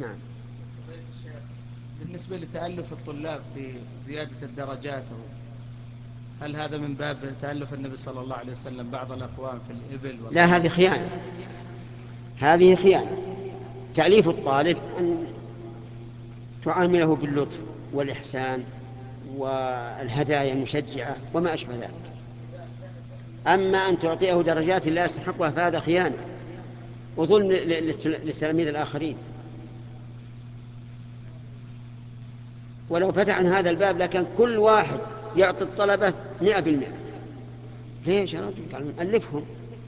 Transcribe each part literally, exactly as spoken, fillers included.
نعم. بالنسبة لتألف الطلاب في زيادة الدرجات، هل هذا من باب تألف النبي صلى الله عليه وسلم بعض الأقوام في الإبل لا، والغنم؟ هذه خيانة، هذه خيانة. تأليف الطالب أن تعامله باللطف والإحسان والهدايا المشجعة وما أشبه ذلك. أما أن تعطيه درجات لا يستحقها فهذا خيانة وظلم للتلاميذ الآخرين. ولو فتح عن هذا الباب لكن كل واحد يعطي الطلبة مئة بالمئة. ليش يا رجل؟ قال ألفهم.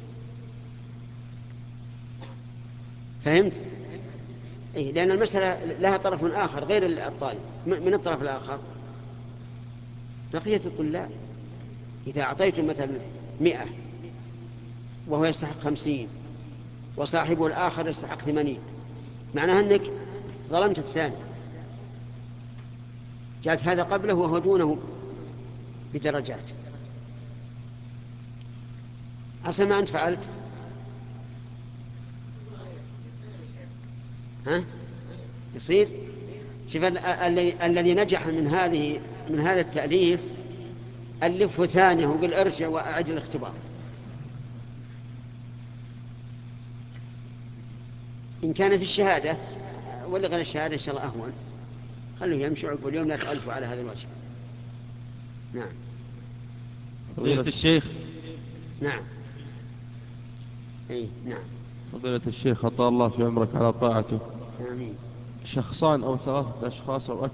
فهمت؟ إيه؟ لأن المسألة لها طرف آخر غير الطالب. من الطرف الآخر بقية الطلاب. إذا أعطيتم مثلا مئة وهو يستحق خمسين وصاحبه الآخر يستحق ثمانين، معناها أنك ظلمت الثاني، جاءت هذا قبله وهو دونه بدرجات. حسن ما أنت فعلت. ها؟ يصير. شوف الذي الذي نجح من هذه من هذا التأليف ألفه ثانية وقل ارجع وأعد الاختبار. إن كان في الشهادة ولا غير الشهادة إن شاء الله أهون، خلوه يمشي عقب اليوم لا تألفوا على هذا الوجه. نعم. فضيلة الشيخ. نعم. أي نعم. فضيلة الشيخ أطال الله في عمرك على طاعته. آمين. شخصان أو ثلاثة أشخاص أو